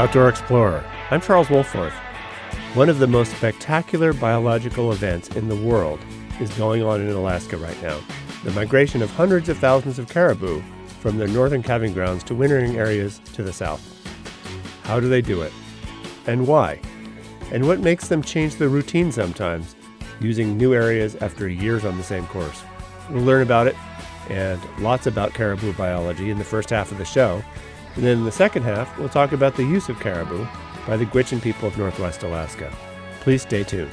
Outdoor Explorer. I'm Charles Wolforth. One of the most spectacular biological events in the world is going on in Alaska right now. The migration of hundreds of thousands of caribou from their northern calving grounds to wintering areas to the south. How do they do it? And why? And what makes them change their routine sometimes, using new areas after years on the same course? We'll learn about it and lots about caribou biology in the first half of the show. And then in the second half, we'll talk about the use of caribou by the Gwich'in people of Northwest Alaska. Please stay tuned.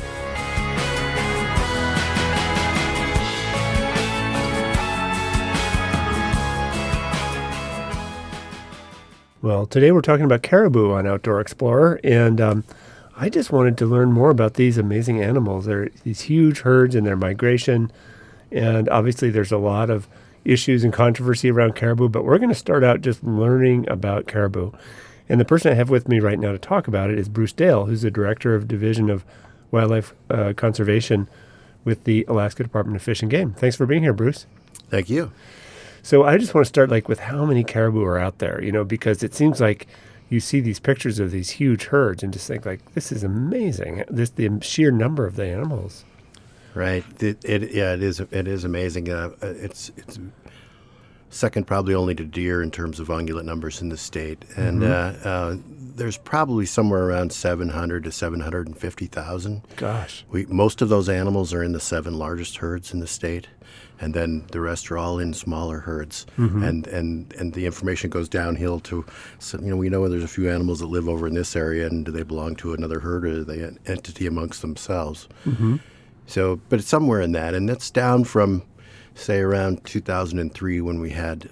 Well, today we're talking about caribou on Outdoor Explorer, and I just wanted to learn more about these amazing animals. They're these huge herds and their migration, and obviously there's a lot of issues and controversy around caribou, but we're going to start out just learning about caribou. And the person I have with me right now to talk about it is Bruce Dale, who's the Director of Division of Wildlife Conservation with the Alaska Department of Fish and Game. Thanks for being here, Bruce. Thank you. So I just want to start with how many caribou are out there, because it seems like you see these pictures of these huge herds and just think this is amazing. The sheer number of the animals. Right. It is amazing. It's second probably only to deer in terms of ungulate numbers in the state. And there's probably somewhere around 700 to 750,000. Gosh. Most of those animals are in the 7 largest herds in the state. And then the rest are all in smaller herds. And the information goes downhill to, we know there's a few animals that live over in this area, and do they belong to another herd, or are they an entity amongst themselves? So, but it's somewhere in that. And that's down from, say, around 2003 when we had,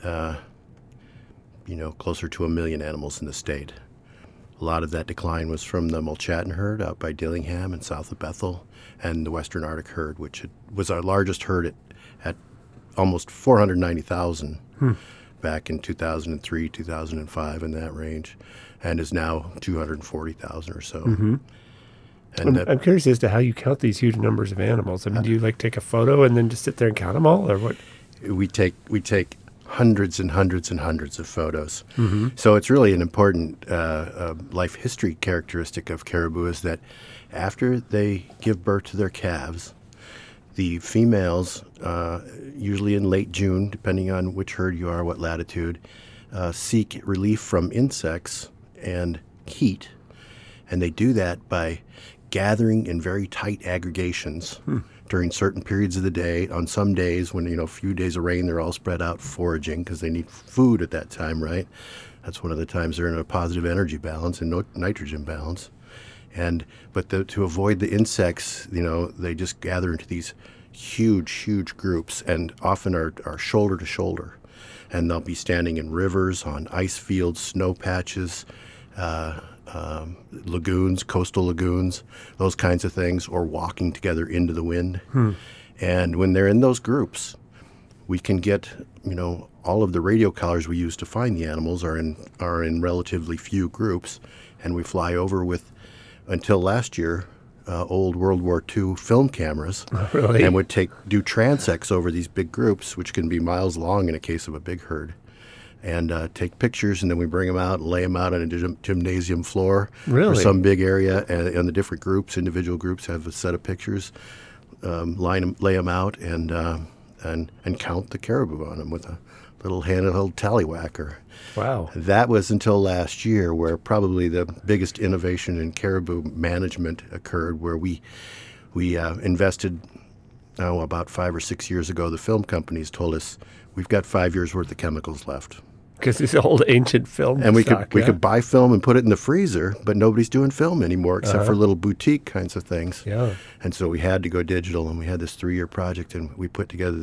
closer to 1 million animals in the state. A lot of that decline was from the Mulchattan herd out by Dillingham and south of Bethel, and the Western Arctic herd, which was our largest herd at almost 490,000 back in 2003, 2005, in that range, and is now 240,000 or so. And I'm curious as to how you count these huge numbers of animals. I mean, do you take a photo and then just sit there and count them all, or what? We take hundreds and hundreds and hundreds of photos. So it's really an important life history characteristic of caribou is that after they give birth to their calves, the females, usually in late June, depending on which herd you are, what latitude, seek relief from insects and heat. And they do that by gathering in very tight aggregations during certain periods of the day. On some days when, a few days of rain, they're all spread out foraging because they need food at that time, right? That's one of the times they're in a positive energy balance and nitrogen balance. But to avoid the insects, they just gather into these huge, huge groups, and often are shoulder to shoulder. And they'll be standing in rivers, on ice fields, snow patches, lagoons, coastal lagoons, those kinds of things, or walking together into the wind. And when they're in those groups, we can get, all of the radio collars we use to find the animals are in relatively few groups, and we fly over with, until last year, old World War II film cameras. Really? And would do transects over these big groups, which can be miles long in a case of a big herd, and take pictures, and then we bring them out and lay them out on a gymnasium floor Really? or some big area, and the different groups, individual groups, have a set of pictures, lay them out, and count the caribou on them with a little handheld tallywhacker. Wow. That was until last year, where probably the biggest innovation in caribou management occurred, where we invested, about 5 or 6 years ago. The film companies told us we've got 5 years worth of chemicals left. Because it's old ancient film and we stock, could buy film and put it in the freezer, but nobody's doing film anymore except for little boutique kinds of things. Yeah. And so we had to go digital, and we had this 3-year project, and we put together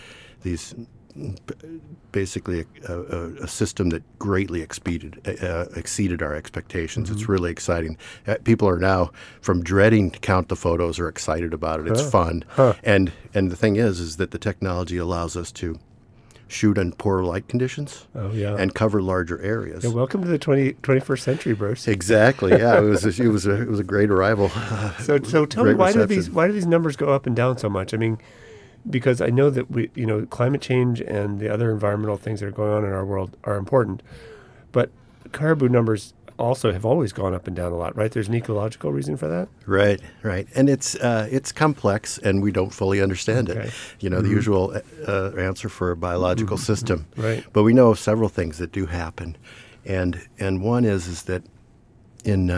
basically a system that greatly exceeded our expectations. It's really exciting. People are now, from dreading to count the photos, are excited about it. It's fun. And the thing is that the technology allows us to shoot in poor light conditions and cover larger areas. Yeah, welcome to the 21st century, Bruce. Exactly. Yeah, it was a great arrival. So tell me, why do these numbers go up and down so much? I mean, because I know that climate change and the other environmental things that are going on in our world are important, but caribou numbers also have always gone up and down a lot, right? There's an ecological reason for that? Right, right. And it's complex, and we don't fully understand Okay. it. The usual answer for a biological system. Right. But we know of several things that do happen. And one is that in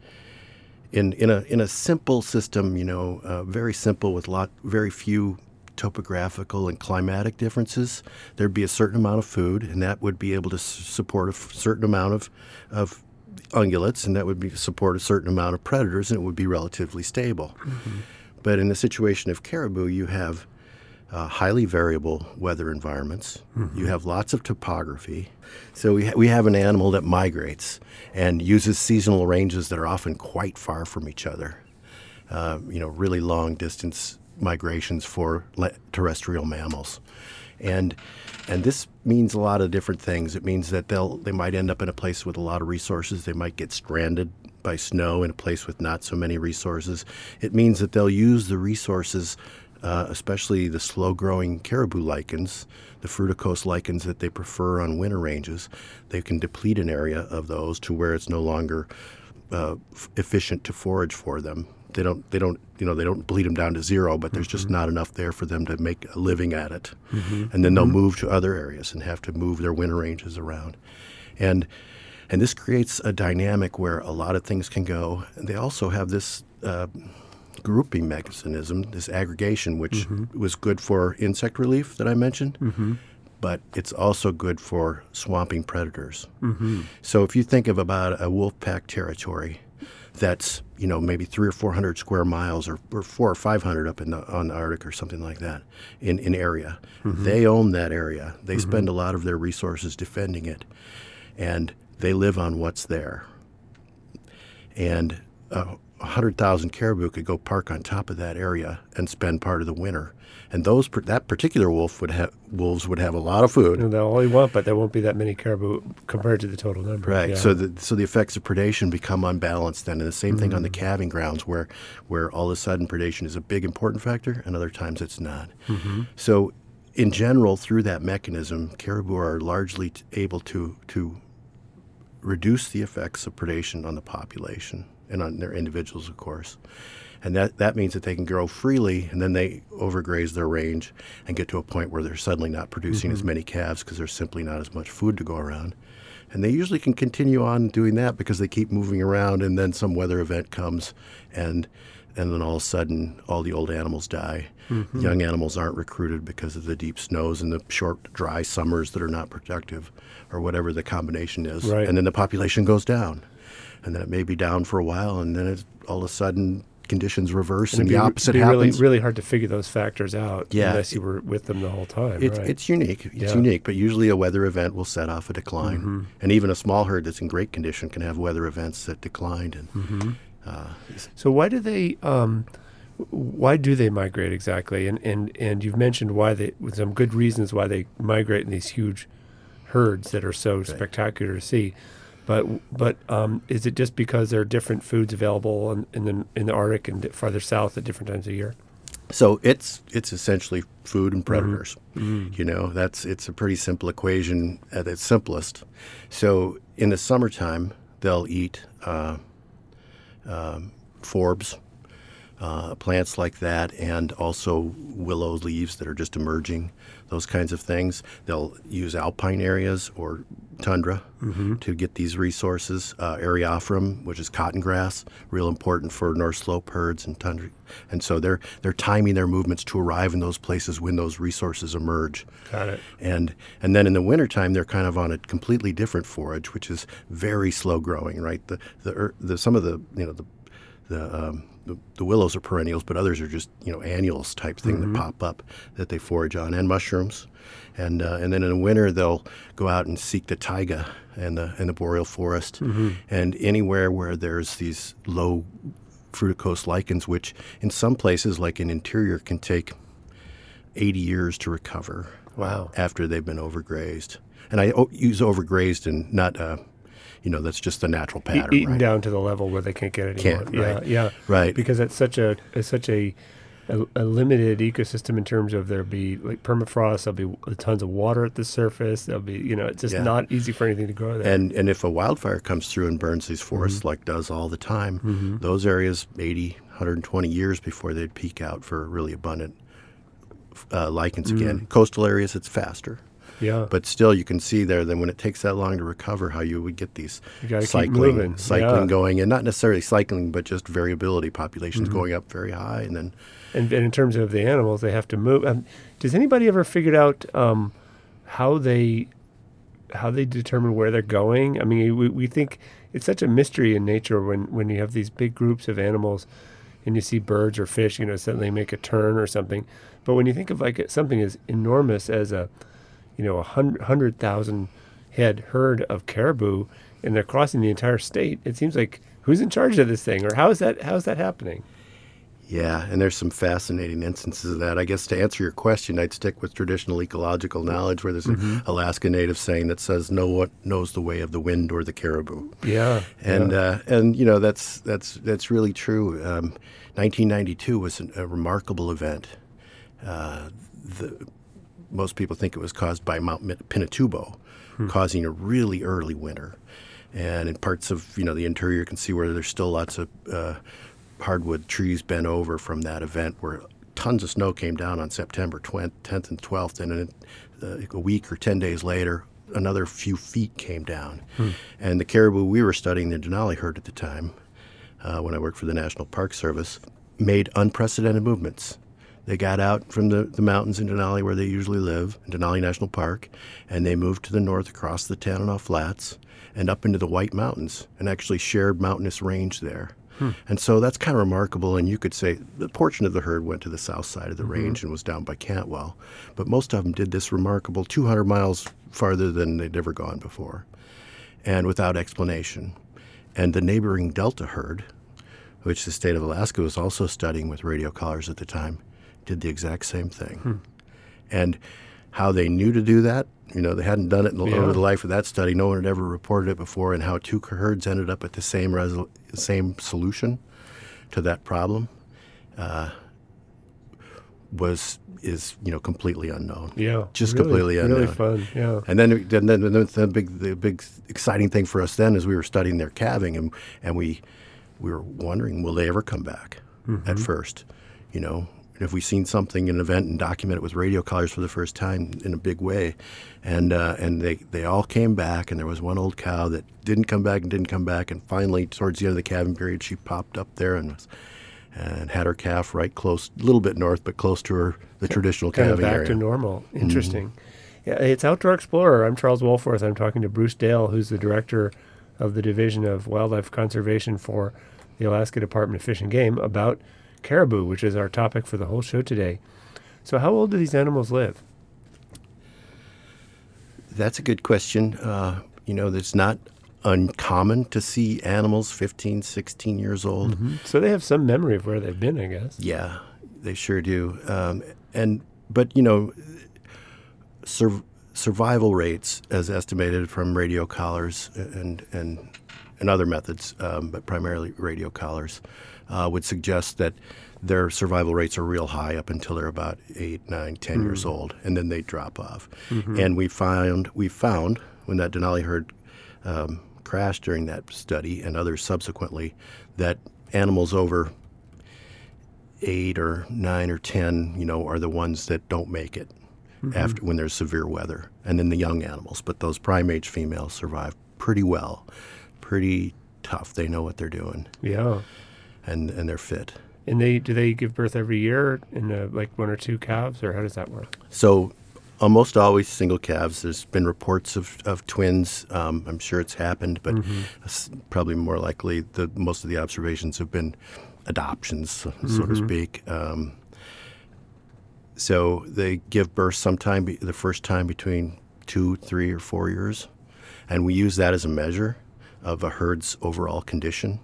a simple system, very simple with very few topographical and climatic differences, there'd be a certain amount of food, and that would be able to support a certain amount of ungulates, and that would support a certain amount of predators, and it would be relatively stable. Mm-hmm. But in the situation of caribou, you have highly variable weather environments. Mm-hmm. You have lots of topography. So we have an animal that migrates and uses seasonal ranges that are often quite far from each other. Really long distance migrations for terrestrial mammals. And this means a lot of different things. It means that they might end up in a place with a lot of resources. They might get stranded by snow in a place with not so many resources. It means that they'll use the resources, especially the slow-growing caribou lichens, the fruticose lichens that they prefer on winter ranges. They can deplete an area of those to where it's no longer efficient to forage for them. They don't bleed them down to zero, but there's just not enough there for them to make a living at it. Mm-hmm. And then they'll move to other areas and have to move their winter ranges around. And this creates a dynamic where a lot of things can go. And they also have this grouping mechanism, this aggregation, which was good for insect relief that I mentioned, but it's also good for swamping predators. So if you think of about a wolf pack territory that's maybe 300 or 400 square miles, or 400 or 500 up on the Arctic or something like that in area, they own that area. They spend a lot of their resources defending it, and they live on what's there. And 100,000 caribou could go park on top of that area and spend part of the winter. And that particular wolves would have a lot of food. And they'll only want, but there won't be that many caribou compared to the total number. Right. Yeah. So the effects of predation become unbalanced then. And the same thing on the calving grounds, where all of a sudden predation is a big important factor, and other times it's not. So in general, through that mechanism, caribou are largely able to reduce the effects of predation on the population and on their individuals, of course. And that means that they can grow freely, and then they overgraze their range and get to a point where they're suddenly not producing as many calves because there's simply not as much food to go around. And they usually can continue on doing that because they keep moving around, and then some weather event comes, and then all of a sudden all the old animals die. Young animals aren't recruited because of the deep snows and the short, dry summers that are not productive, or whatever the combination is. Right. And then the population goes down. And then it may be down for a while, and then all of a sudden conditions reverse and the opposite happens. Really, really hard to figure those factors out unless you were with them the whole time. Right? It's unique. It's unique, but usually a weather event will set off a decline. And even a small herd that's in great condition can have weather events that declined. And so why do they migrate exactly? And you've mentioned with some good reasons why they migrate in these huge herds that are so spectacular to see. But is it just because there are different foods available in the Arctic and farther south at different times of year? So it's essentially food and predators. It's a pretty simple equation at its simplest. So in the summertime, they'll eat forbs, plants like that, and also willow leaves that are just emerging, those kinds of things. They'll use alpine areas or tundra to get these resources. Eriophorum, which is cotton grass, real important for North Slope herds and tundra. And so they're timing their movements to arrive in those places when those resources emerge. Got it. And then in the wintertime, they're kind of on a completely different forage, which is very slow growing, right? Some of the willows are perennials, but others are just annuals type thing that pop up that they forage on, and mushrooms, and then in the winter they'll go out and seek the taiga and the boreal forest, and anywhere where there's these low fruticose lichens, which in some places, like in interior, can take 80 years to recover. Wow! After they've been overgrazed, and I use overgrazed and not. That's just the natural pattern. Eaten right? down to the level where they can't get it anymore. Right. Yeah. Right. Because it's such a a limited ecosystem in terms of there'll be like permafrost, there'll be tons of water at the surface. There'll be, it's just not easy for anything to grow there. And if a wildfire comes through and burns these forests like does all the time, those areas 80, 120 years before they'd peak out for really abundant lichens again. Coastal areas, it's faster. Yeah. But still, you can see there that when it takes that long to recover, how you would get these cycling going, and not necessarily cycling, but just variability, populations going up very high, and then. And in terms of the animals, they have to move. Does anybody ever figured out how they determine where they're going? I mean, we think it's such a mystery in nature when you have these big groups of animals, and you see birds or fish, suddenly make a turn or something. But when you think of like something as enormous as a 100,000 head herd of caribou, and they're crossing the entire state, it seems like who's in charge of this thing, or how is that happening? Yeah, and there's some fascinating instances of that. I guess to answer your question, I'd stick with traditional ecological knowledge, where there's an Alaska Native saying that says, "No one knows the way of the wind or the caribou." Yeah, and that's really true. 1992 was a remarkable event. Most people think it was caused by Mount Pinatubo, causing a really early winter. And in parts of the interior, you can see where there's still lots of hardwood trees bent over from that event, where tons of snow came down on September 10th and 12th, and a week or 10 days later, another few feet came down. And the caribou we were studying, the Denali herd at the time, when I worked for the National Park Service, made unprecedented movements. They got out from the mountains in Denali, where they usually live, in Denali National Park, and they moved to the north across the Tanana Flats and up into the White Mountains, and actually shared mountainous range there. And so that's kind of remarkable, and you could say the portion of the herd went to the south side of the range and was down by Cantwell, but most of them did this remarkable 200 miles farther than they'd ever gone before, and without explanation. And the neighboring Delta herd, which the state of Alaska was also studying with radio collars at the time, did the exact same thing. And how they knew to do that, they hadn't done it over the life of that study. No one had ever reported it before, and how two herds ended up at the same solution to that problem is completely unknown. Yeah, just really, completely unknown. Really fun. Yeah. And then the big exciting thing for us then is we were studying their calving, and we were wondering, will they ever come back? At first, if we've seen something, an event, and document it with radio collars for the first time in a big way, and they all came back, and there was one old cow that didn't come back, and finally, towards the end of the calving period, she popped up there and had her calf right close, a little bit north, but close to the traditional calving area. Kind of back to normal. Interesting. Yeah, it's Outdoor Explorer. I'm Charles Wohlforth. I'm talking to Bruce Dale, who's the director of the Division of Wildlife Conservation for the Alaska Department of Fish and Game, about caribou, which is our topic for the whole show today. So how old do these animals live? That's a good question. It's not uncommon to see animals 15, 16 years old. So they have some memory of where they've been, I guess. Yeah, they sure do. But survival rates, as estimated from radio collars and other methods, but primarily radio collars, would suggest that their survival rates are real high up until they're about 8, 9, 10 years old, and then they drop off. And we found when that Denali herd crashed during that study, and others subsequently, that animals over 8 or 9 or 10, are the ones that don't make it after when there's severe weather, and then the young animals. But those prime age females survive pretty well, pretty tough. They know what they're doing. Yeah. And they're fit. And do they give birth every year in like one or two calves, or how does that work? So almost always single calves. There's been reports of twins. I'm sure it's happened, but probably more likely most of the observations have been adoptions, so to speak. So they give birth sometime the first time between 2, 3, or 4 years, and we use that as a measure of a herd's overall condition.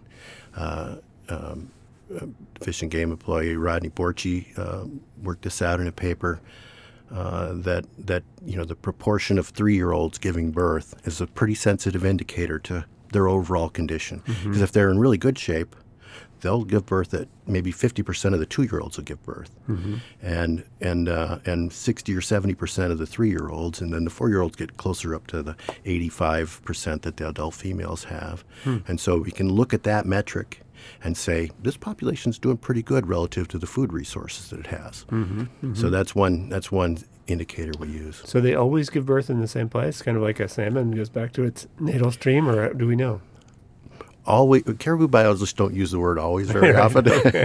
Fish and Game employee Rodney Borchi worked this out in a paper that the proportion of 3-year-olds giving birth is a pretty sensitive indicator to their overall condition. Because if they're in really good shape, they'll give birth at maybe 50% of the 2-year-olds will give birth, and 60 or 70% of the 3-year-olds, and then the 4-year-olds get closer up to the 85% that the adult females have. And so we can look at that metric and say this population's doing pretty good relative to the food resources that it has. So that's one indicator we use. So they always give birth in the same place, kind of like a salmon goes back to its natal stream, or do we know? Always, caribou biologists don't use the word always very often,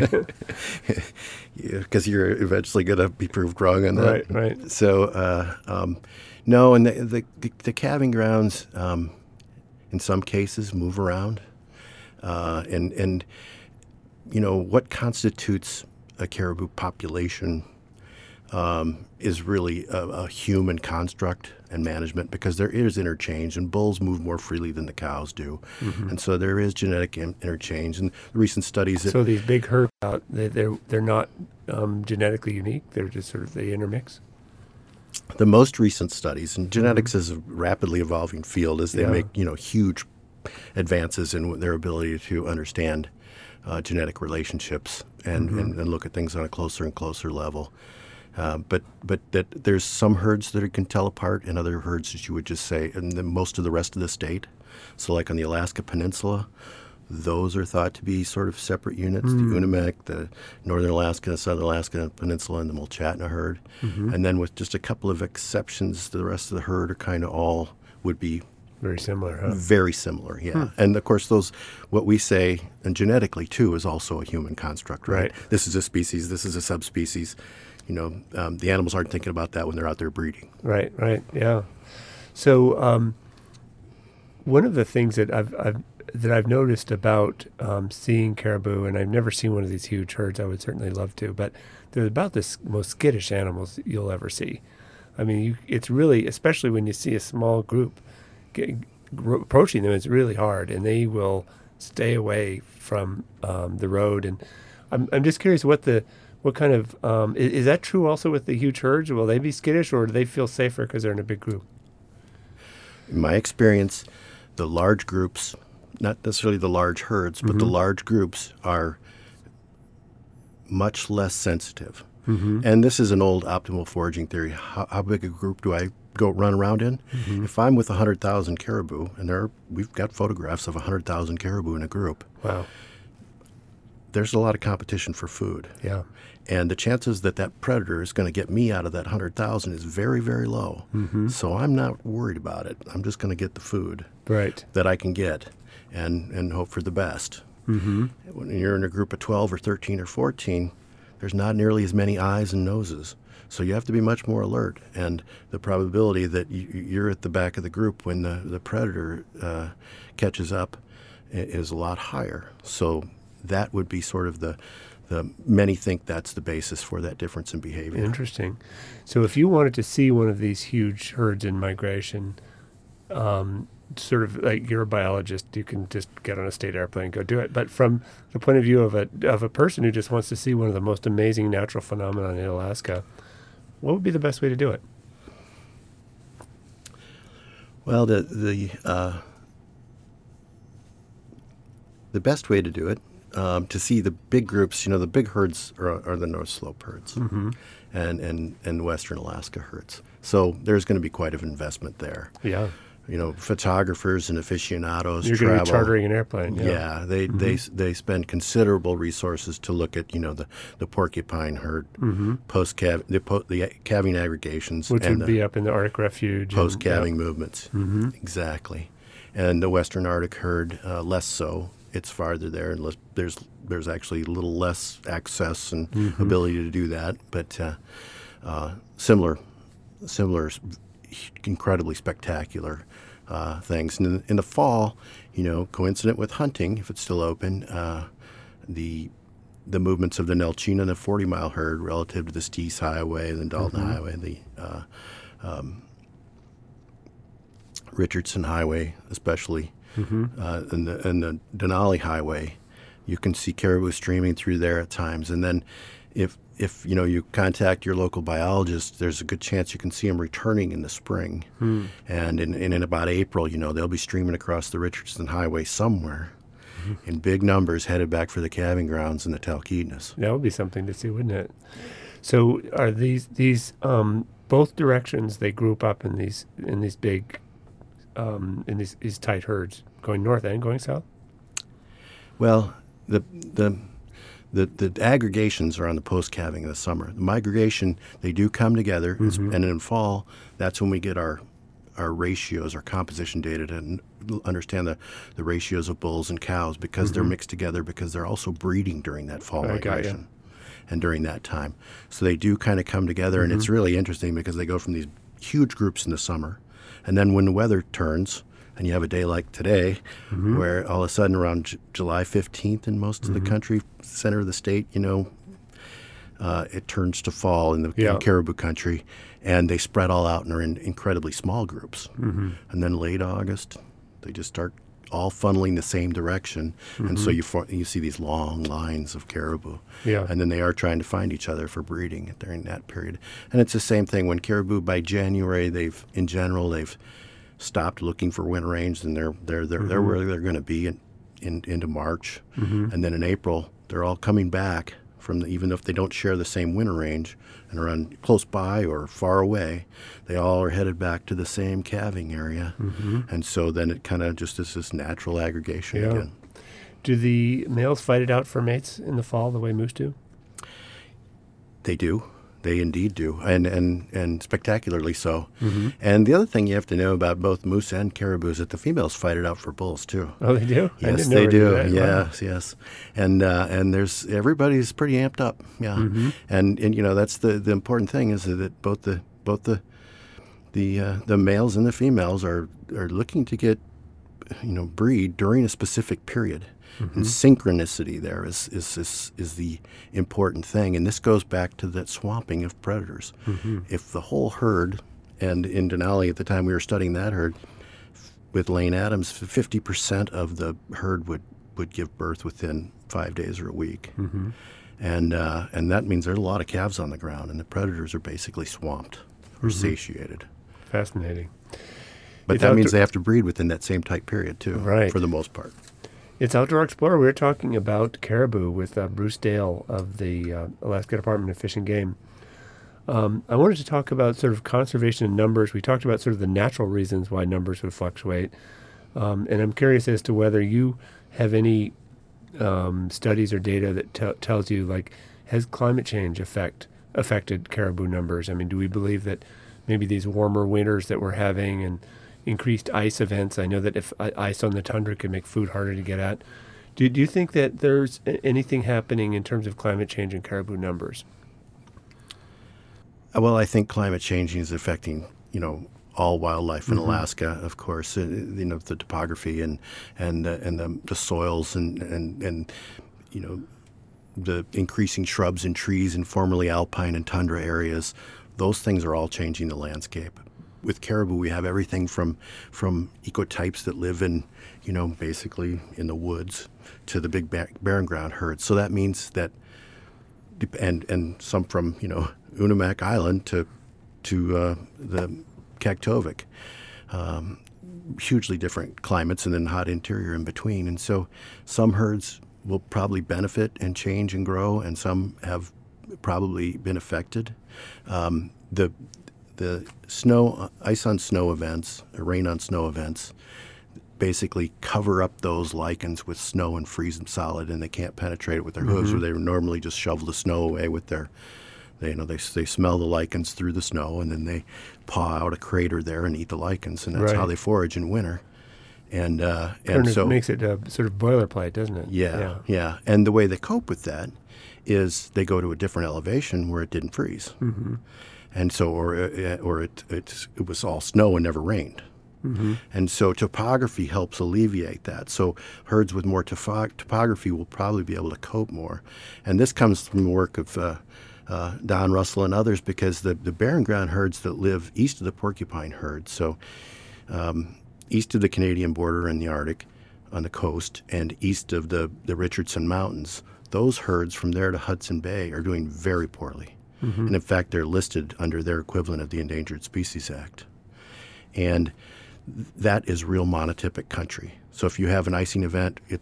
because you're eventually going to be proved wrong on that. Right. So, no, and the calving grounds, in some cases, move around, and what constitutes a caribou population is really a human construct and management, because there is interchange, and bulls move more freely than the cows do. And so there is genetic interchange. And recent studies that... So these big herds out, they're not genetically unique? They're just sort of, they intermix? The most recent studies, and genetics is a rapidly evolving field as they make huge advances in their ability to understand genetic relationships and look at things on a closer and closer level. But that there's some herds that it can tell apart, and other herds that you would just say, and most of the rest of the state. So like on the Alaska Peninsula, those are thought to be sort of separate units, the Unimak, the Northern Alaska, the Southern Alaska Peninsula, and the Mulchatna herd. And then with just a couple of exceptions, the rest of the herd are kind of all would be very similar, huh? Very similar, yeah. And of course, what we say, and genetically too, is also a human construct, right? This is a species, this is a subspecies. The animals aren't thinking about that when they're out there breeding. Right, yeah. So one of the things that I've noticed about seeing caribou, and I've never seen one of these huge herds. I would certainly love to, but they're about the most skittish animals you'll ever see. I mean, it's really, especially when you see a small group approaching them, it's really hard, and they will stay away from the road. And I'm just curious what kind of is that true also with the huge herds? Will they be skittish, or do they feel safer because they're in a big group? In my experience, the large groups, not necessarily the large herds, but the large groups are much less sensitive. And this is an old optimal foraging theory. How big a group do I go run around in? If I'm with 100,000 caribou, and we've got photographs of 100,000 caribou in a group. Wow. There's a lot of competition for food. Yeah. And the chances that predator is going to get me out of that 100,000 is very, very low. So I'm not worried about it. I'm just going to get the food that I can get and hope for the best. When you're in a group of 12 or 13 or 14, there's not nearly as many eyes and noses. So you have to be much more alert. And the probability that you're at the back of the group when the predator catches up is a lot higher. So that would be sort of the many think that's the basis for that difference in behavior. Interesting. So if you wanted to see one of these huge herds in migration, sort of like you're a biologist, you can just get on a state airplane and go do it. But from the point of view of a person who just wants to see one of the most amazing natural phenomena in Alaska, what would be the best way to do it? Well, the best way to do it, to see the big groups, the big herds are the North Slope herds and Western Alaska herds. So there's going to be quite an investment there. Yeah. Photographers and aficionados You're travel. Going to be chartering an airplane. Yeah, they spend considerable resources to look at the porcupine herd, the calving aggregations, which would be up in the Arctic Refuge, post calving movements. Exactly, and the Western Arctic herd less so. It's farther there, and there's actually a little less access and ability to do that, but similar, incredibly spectacular things. And in the fall, coincident with hunting, if it's still open, the movements of the Nelchina and the 40-mile herd relative to the Steese Highway and the Dalton Highway, the Richardson Highway especially, and the Denali Highway, you can see caribou streaming through there at times. And then if you contact your local biologist, there's a good chance you can see them returning in the spring. And in about April, they'll be streaming across the Richardson Highway somewhere. in big numbers headed back for the calving grounds in the Talkeetnas. That would be something to see, wouldn't it? So are these both directions they group up in these big in these tight herds going north and going south? Well, the aggregations are on the post-calving of the summer. The migration, they do come together, and in fall, that's when we get our ratios, our composition data to understand the ratios of bulls and cows, because they're mixed together, because they're also breeding during that fall migration and during that time. So they do kind of come together, and it's really interesting because they go from these huge groups in the summer, and then when the weather turns, and you have a day like today, where all of a sudden around July 15th in most of the country, center of the state, it turns to fall in caribou country, and they spread all out and are in incredibly small groups. And then late August, they just start all funneling the same direction, and so you see these long lines of caribou. And then they are trying to find each other for breeding during that period. And it's the same thing when caribou by January, they've stopped looking for winter range, and they're where they're going to be into March, and then in April they're all coming back even if they don't share the same winter range and are close by or far away, they all are headed back to the same calving area, and so then it kind of just is this natural aggregation again. Do the males fight it out for mates in the fall the way moose do? They do. They indeed do, and spectacularly so. And the other thing you have to know about both moose and caribou is that the females fight it out for bulls too. Oh, they do? Yes, they do. Yes. And everybody's pretty amped up. And that's the important thing is that both the males and the females are looking to get breed during a specific period. And synchronicity there is the important thing, and this goes back to that swamping of predators. If the whole herd, and in Denali at the time we were studying that herd with Lane Adams, 50% of the herd would give birth within 5 days or a week, and that means there's a lot of calves on the ground, and the predators are basically swamped or satiated. Fascinating. But that means they have to breed within that same type period too, for the most part. It's Outdoor Explorer. We're talking about caribou with Bruce Dale of the Alaska Department of Fish and Game. I wanted to talk about sort of conservation in numbers. We talked about sort of the natural reasons why numbers would fluctuate. And I'm curious as to whether you have any studies or data that tells you, like, has climate change affected caribou numbers? I mean, do we believe that maybe these warmer winters that we're having and increased ice events. I know that if ice on the tundra can make food harder to get at. Do you think that there's anything happening in terms of climate change and caribou numbers? Well, I think climate change is affecting, all wildlife in Alaska, of course. The topography and the soils and the increasing shrubs and trees in formerly alpine and tundra areas. Those things are all changing the landscape. With caribou, we have everything from ecotypes that live in, basically in the woods to the big barren ground herds. So that means that, and some from, Unimak Island to the Kaktovik, hugely different climates, and then hot interior in between. And so some herds will probably benefit and change and grow, and some have probably been affected. The ice on snow events, rain on snow events, basically cover up those lichens with snow and freeze them solid, and they can't penetrate it with their hooves, where they would normally just shovel the snow away with their, they smell the lichens through the snow, and then they paw out a crater there and eat the lichens, and that's how they forage in winter. And so it makes it sort of boilerplate, doesn't it? Yeah. And the way they cope with that is they go to a different elevation where it didn't freeze. And so, or it was all snow and never rained. And so topography helps alleviate that. So herds with more topography will probably be able to cope more. And this comes from the work of Don Russell and others, because the barren ground herds that live east of the porcupine herd, so east of the Canadian border and the Arctic on the coast, and east of the Richardson Mountains, those herds from there to Hudson Bay are doing very poorly. And in fact, they're listed under their equivalent of the Endangered Species Act. And that is real monotypic country. So if you have an icing event, it's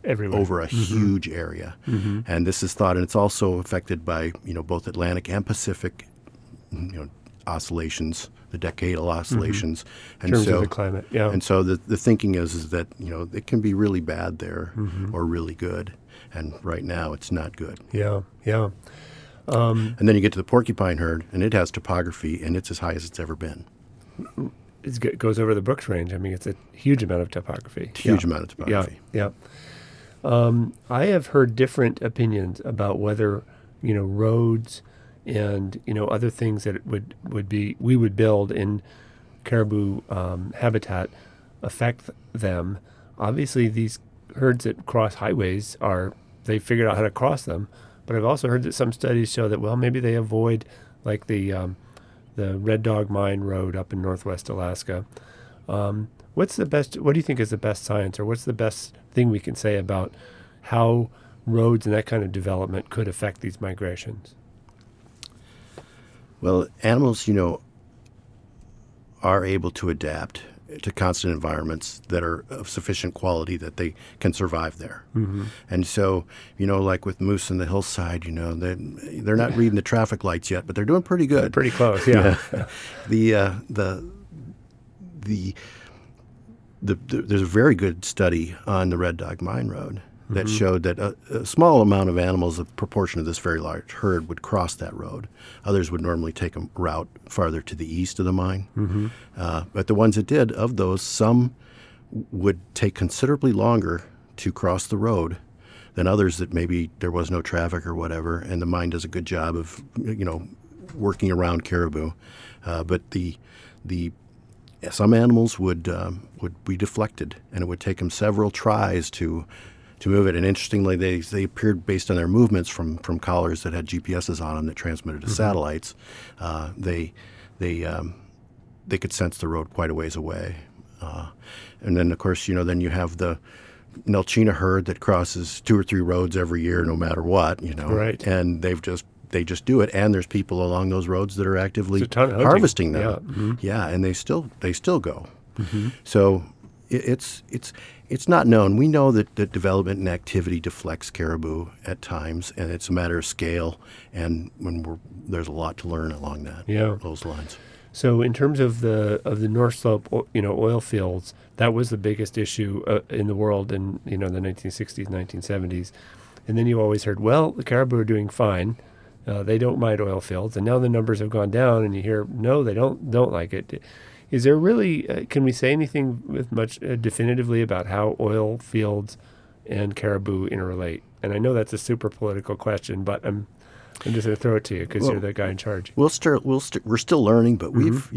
everywhere. over a huge area. And this is thought, and it's also affected by, both Atlantic and Pacific, oscillations, the decadal oscillations. In terms of the climate, yeah. And so the thinking is that, it can be really bad there or really good. And right now it's not good. Yeah, yeah. And then you get to the porcupine herd, and it has topography, and it's as high as it's ever been. It goes over the Brooks Range. I mean, it's a huge amount of topography. Huge amount of topography. Yeah. I have heard different opinions about whether, roads and, other things that we would build in caribou habitat affect them. Obviously, these herds that cross highways they figured out how to cross them. But I've also heard that some studies show that, maybe they avoid like the Red Dog Mine Road up in northwest Alaska. What do you think is the best science, or what's the best thing we can say about how roads and that kind of development could affect these migrations? Well, animals, are able to adapt to constant environments that are of sufficient quality that they can survive there. And so, like with moose in the hillside, they're not reading the traffic lights yet, but they're doing pretty good. Pretty close, yeah. There's a very good study on the Red Dog Mine Road that showed that a small amount of animals, a proportion of this very large herd, would cross that road. Others would normally take a route farther to the east of the mine. But the ones that did, of those, some would take considerably longer to cross the road than others that maybe there was no traffic or whatever, and the mine does a good job of, working around caribou. But some animals would be deflected, and it would take them several tries to move it. And interestingly, they appeared based on their movements from collars that had GPSs on them that transmitted to satellites. They could sense the road quite a ways away. And then, of course, then you have the Nelchina herd that crosses 2 or 3 roads every year, no matter what. Right. And they just do it. And there's people along those roads that are actively harvesting them. Yeah, and they still go. So it's not known. We know that development and activity deflects caribou at times, and it's a matter of scale. And there's a lot to learn along those lines. So in terms of the North Slope, oil fields, that was the biggest issue in the world in the 1960s, 1970s. And then you always heard, the caribou are doing fine. They don't mind oil fields. And now the numbers have gone down, and you hear, no, they don't like it. Is there really, can we say anything with much definitively about how oil fields and caribou interrelate? And I know that's a super political question, but I'm just going to throw it to you because you're the guy in charge. We're still learning, but we've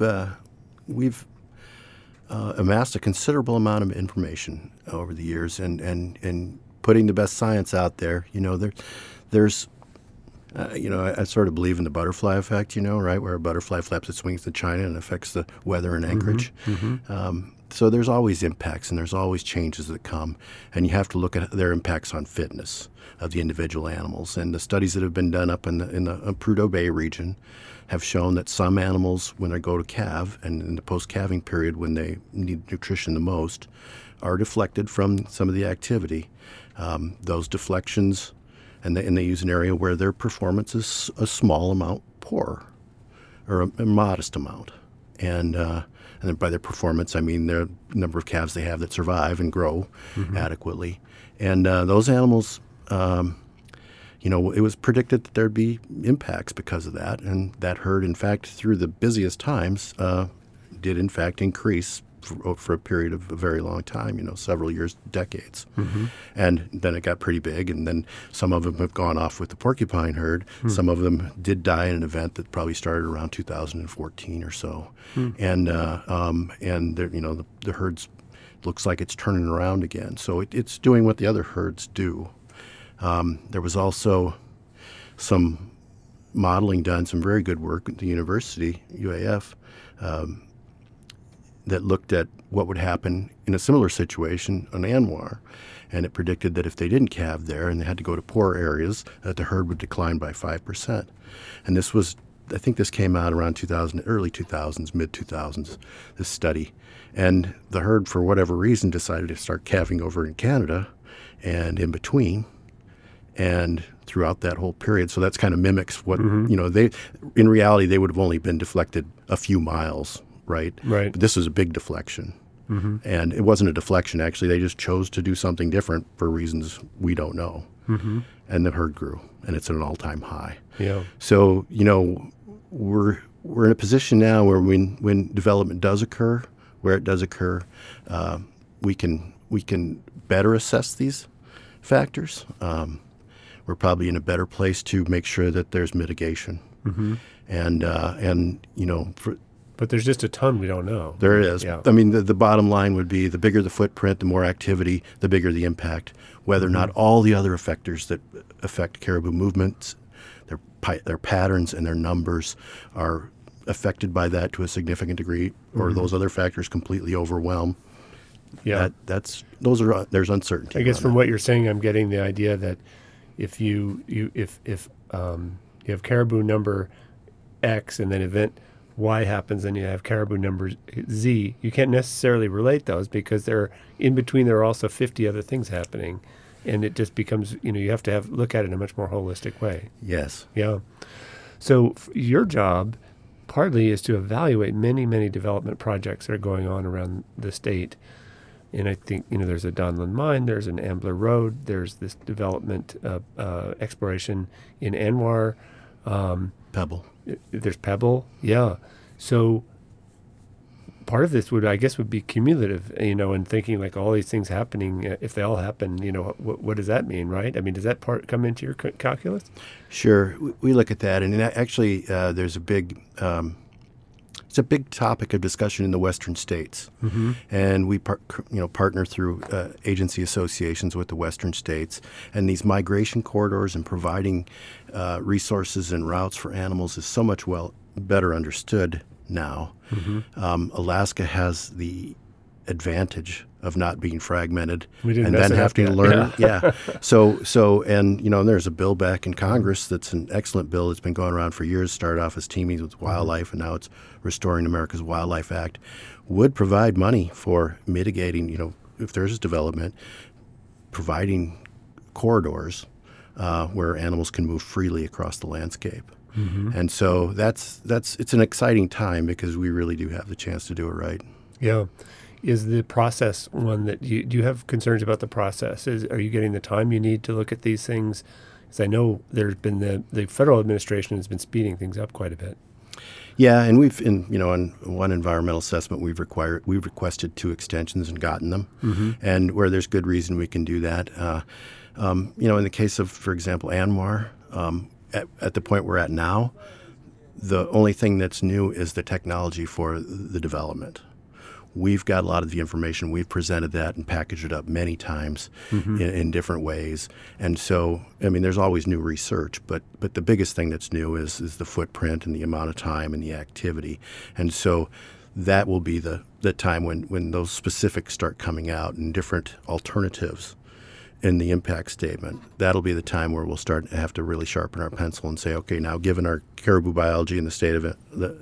amassed a considerable amount of information over the years, and putting the best science out there. There's I sort of believe in the butterfly effect, right, where a butterfly flaps its wings to China and affects the weather in Anchorage. So there's always impacts, and there's always changes that come, and you have to look at their impacts on fitness of the individual animals. And the studies that have been done up in the Prudhoe Bay region have shown that some animals, when they go to calve, and in the post-calving period when they need nutrition the most, are deflected from some of the activity. Those deflections, and they use an area where their performance is a small amount poorer, or a modest amount. And then by their performance, I mean the number of calves they have that survive and grow adequately. And those animals, it was predicted that there'd be impacts because of that. And that herd, in fact, through the busiest times, did in fact increase for a period of a very long time, several years, decades. And then it got pretty big, and then some of them have gone off with the porcupine herd. Some of them did die in an event that probably started around 2014 or so. And the herds looks like it's turning around again. So it's doing what the other herds do. There was also some modeling done, some very good work at the university, UAF, that looked at what would happen in a similar situation on ANWR. And it predicted that if they didn't calve there and they had to go to poor areas, that the herd would decline by 5%. And this was, I think this came out around early 2000s, mid-2000s, this study. And the herd, for whatever reason, decided to start calving over in Canada. and in between, and throughout that whole period. So that's kind of mimics what, in reality, they would have only been deflected a few miles, right? Right. But this is a big deflection. And it wasn't a deflection, actually. They just chose to do something different for reasons we don't know. And the herd grew, and it's at an all-time high. Yeah. So, we're in a position now where when development does occur, where it does occur, we can better assess these factors. We're probably in a better place to make sure that there's mitigation. But there's just a ton we don't know. There is. Yeah. I mean, the bottom line would be the bigger the footprint, the more activity, the bigger the impact. Whether or not all the other effectors that affect caribou movements, their patterns and their numbers are affected by that to a significant degree, or those other factors completely overwhelm. Yeah. There's uncertainty. I guess around from that. what you're saying, I'm getting the idea that if you have caribou number X and then event Y happens, and you have caribou number Z, you can't necessarily relate those because they're in between. There are also 50 other things happening, and it just becomes you have to look at it in a much more holistic way. Yes. Yeah. So your job partly is to evaluate many development projects that are going on around the state. And I think, there's a Donlin Mine, there's an Ambler Road, there's this development exploration in Anwar. Pebble. There's Pebble, yeah. So part of this would be cumulative, and thinking like all these things happening, if they all happen, what does that mean, right? I mean, does that part come into your calculus? Sure. We look at that, and actually there's a big it's a big topic of discussion in the western states. And we partner through agency associations with the western states, and these migration corridors and providing resources and routes for animals is so much better understood now. Alaska has the advantage of not being fragmented We didn't and mess then it up having to yet. learn. Yeah. So there's a bill back in Congress that's an excellent bill that's been going around for years, started off as teaming with wildlife, and now it's Restoring America's Wildlife Act, would provide money for mitigating, if there's development, providing corridors where animals can move freely across the landscape. And so it's an exciting time because we really do have the chance to do it right. Yeah. Is the process one that do you have concerns about the process? Are you getting the time you need to look at these things? Because I know there's been the federal administration has been speeding things up quite a bit. Yeah, and on one environmental assessment we've requested 2 extensions and gotten them, and where there's good reason we can do that. In the case of, for example, Anwar, at the point we're at now, the only thing that's new is the technology for the development. We've got a lot of the information. We've presented that and packaged it up many times in different ways. And so, there's always new research, but the biggest thing that's new is the footprint and the amount of time and the activity. And so that will be the time when those specifics start coming out and different alternatives in the impact statement. That'll be the time where we'll have to really sharpen our pencil and say, okay, now given our caribou biology and the state of it,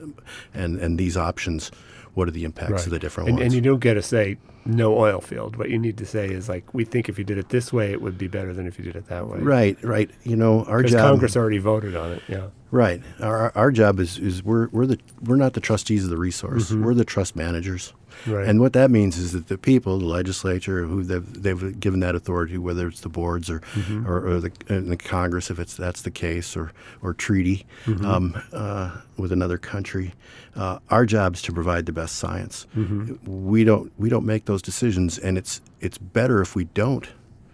and these options, what are the impacts of the different ones? And you don't get to say no oil field. What you need to say is we think if you did it this way, it would be better than if you did it that way. Right. Our job. Because Congress already voted on it. Yeah. Right. Our job is we're not the trustees of the resource. We're the trust managers. Right. And what that means is that the people, the legislature, who they've given that authority, whether it's the boards or the Congress, if that's the case, or treaty with another country, our job is to provide the best science. We don't make those decisions, and it's better if we don't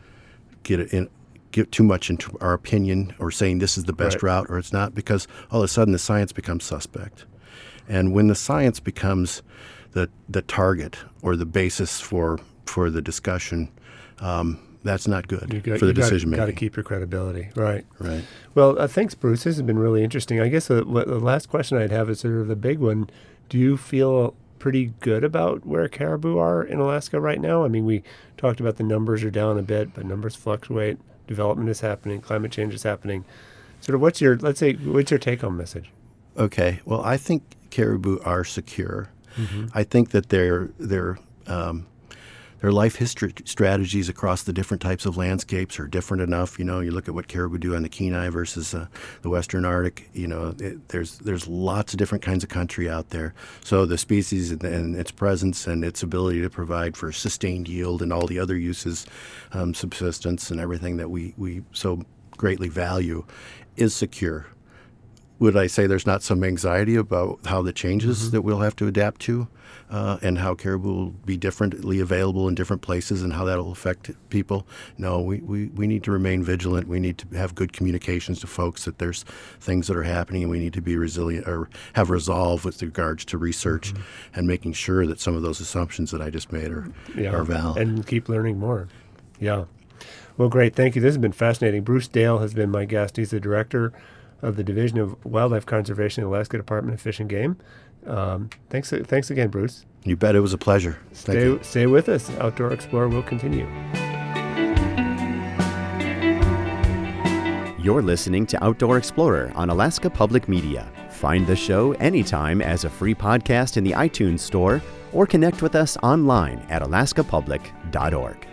get too much into our opinion or saying this is the best route or it's not, because all of a sudden the science becomes suspect. And when the science becomes the target or the basis for the discussion, that's not good for the decision making. You've got to keep your credibility. Right. Right. Well, thanks, Bruce. This has been really interesting. I guess the last question I'd have is sort of the big one. Do you feel pretty good about where caribou are in Alaska right now? We talked about the numbers are down a bit, but numbers fluctuate. Development is happening. Climate change is happening. Sort of what's your take-home message? Okay. Well, I think caribou are secure. I think that they're their life history strategies across the different types of landscapes are different enough. You look at what caribou do on the Kenai versus the Western Arctic. There's lots of different kinds of country out there. So the species and its presence and its ability to provide for sustained yield and all the other uses, subsistence and everything that we so greatly value, is secure. Would I say there's not some anxiety about how the changes that we'll have to adapt to and how caribou will be differently available in different places and how that will affect people? No, we need to remain vigilant. We need to have good communications to folks that there's things that are happening, and we need to be resilient or have resolve with regards to research and making sure that some of those assumptions that I just made are valid. And keep learning more. Yeah. Well, great. Thank you. This has been fascinating. Bruce Dale has been my guest. He's the director of the Division of Wildlife Conservation in the Alaska Department of Fish and Game. Thanks again, Bruce. You bet. It was a pleasure. Stay with us. Outdoor Explorer will continue. You're listening to Outdoor Explorer on Alaska Public Media. Find the show anytime as a free podcast in the iTunes Store or connect with us online at alaskapublic.org.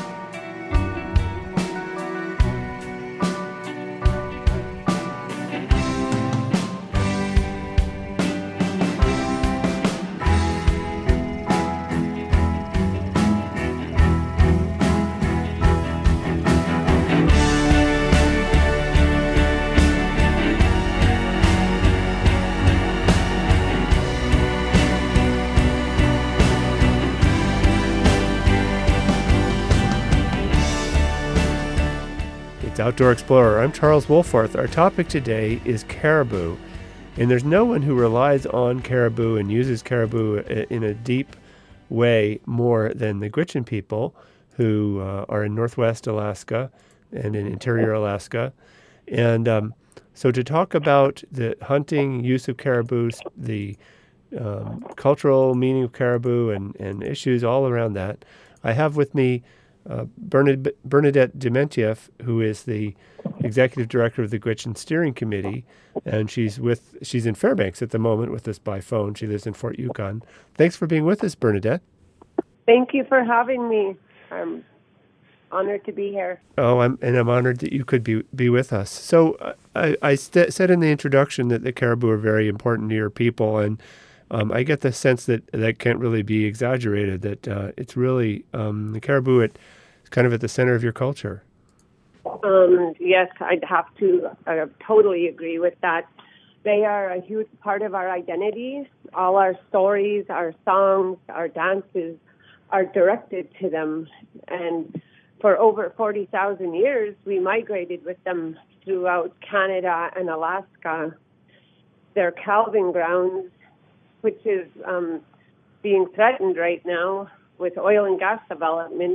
Outdoor Explorer. I'm Charles Wohlforth. Our topic today is caribou, and there's no one who relies on caribou and uses caribou in a deep way more than the Gwich'in people, who are in northwest Alaska and in interior Alaska. And so to talk about the hunting, use of caribou, the cultural meaning of caribou, and issues all around that, I have with me Bernadette Dementieff, who is the executive director of the Gwich'in Steering Committee, and she's in Fairbanks at the moment with us by phone. She lives in Fort Yukon. Thanks for being with us, Bernadette. Thank you for having me. I'm honored to be here. Oh, I'm honored that you could be with us. So I said in the introduction that the caribou are very important to your people, and I get the sense that can't really be exaggerated, that it's really the caribou is kind of at the center of your culture. Yes, I'd have to totally agree with that. They are a huge part of our identity. All our stories, our songs, our dances are directed to them. And for over 40,000 years, we migrated with them throughout Canada and Alaska. Their calving grounds, which is being threatened right now with oil and gas development,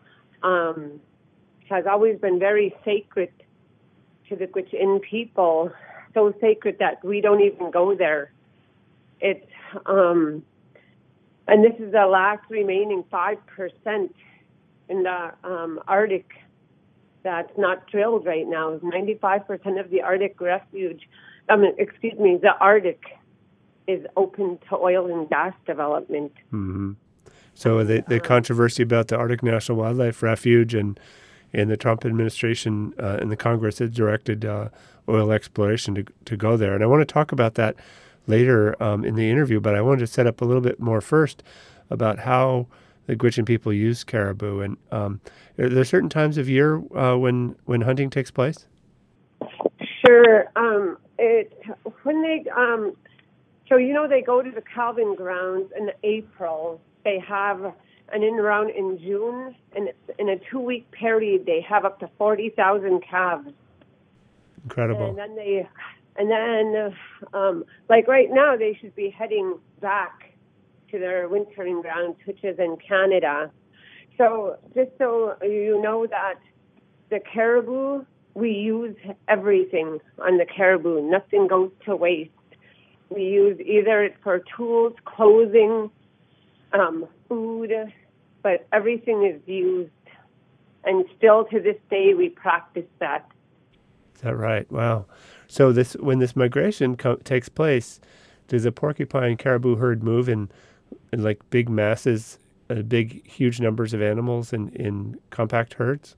has always been very sacred to the Gwich'in people, so sacred that we don't even go there. It's and this is the last remaining 5% in the Arctic that's not drilled right now. 95% of the Arctic refuge, the Arctic is open to oil and gas development. Mm-hmm. So the controversy about the Arctic National Wildlife Refuge and the Trump administration and the Congress has directed oil exploration to go there. And I want to talk about that later in the interview, but I wanted to set up a little bit more first about how the Gwich'in people use caribou. And are there certain times of year when hunting takes place? Sure. When they they go to the calving grounds in April. They have an in-round in June, and in a 2-week period, they have up to 40,000 calves. Incredible. And then, like right now, they should be heading back to their wintering grounds, which is in Canada. So just so you know that the caribou, we use everything on the caribou. Nothing goes to waste. We use either for tools, clothing, food, but everything is used. And still to this day, we practice that. Is that right? Wow. So when this migration takes place, does a porcupine caribou herd move in like big masses huge numbers of animals in compact herds?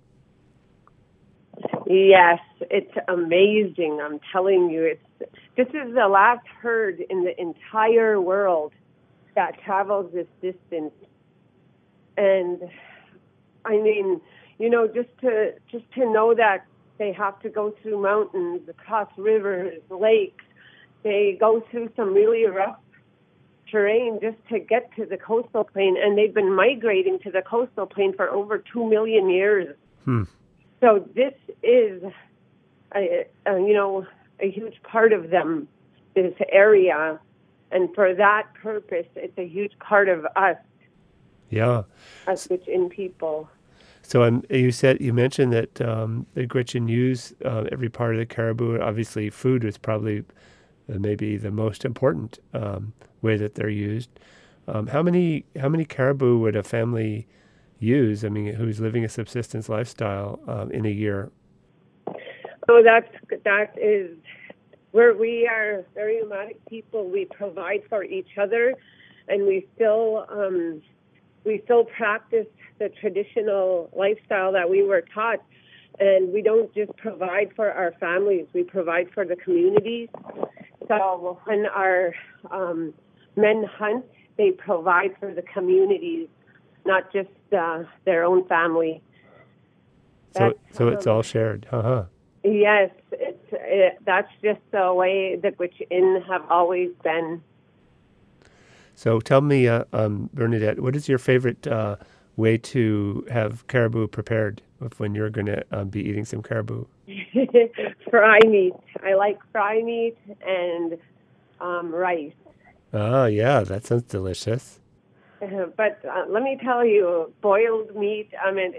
Yes, it's amazing. I'm telling you, this is the last herd in the entire world that travels this distance. And I mean, just to know that they have to go through mountains, across rivers, lakes. They go through some really rough terrain just to get to the coastal plain, and they've been migrating to the coastal plain for over 2 million years. So this is, a huge part of them, this area, and for that purpose, it's a huge part of us. Yeah, us Gwich'in people. So you mentioned that the Gwich'in use every part of the caribou. Obviously, food is probably maybe the most important way that they're used. How many caribou would a family use? I mean, who's living a subsistence lifestyle in a year? Oh, that is where we are very nomadic people. We provide for each other, and we still practice the traditional lifestyle that we were taught. And we don't just provide for our families; we provide for the communities. So when our men hunt, they provide for the communities, not just their own family. So it's all shared. Yes, that's just the way the Gwich'in have always been. So tell me, Bernadette, what is your favorite way to have caribou prepared when you're going to be eating some caribou? Fry meat. I like fry meat and rice. Oh, yeah, that sounds delicious. But let me tell you, boiled meat, I mean,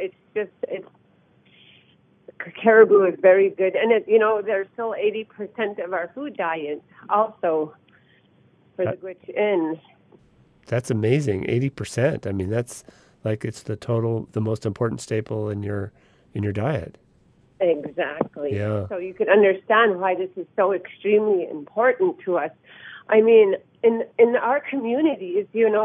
caribou is very good. And, there's still 80% of our food diet also for the Gwich'in. That's amazing, 80%. I mean, that's like it's the most important staple in your diet. Exactly. Yeah. So you can understand why this is so extremely important to us. I mean, in our communities,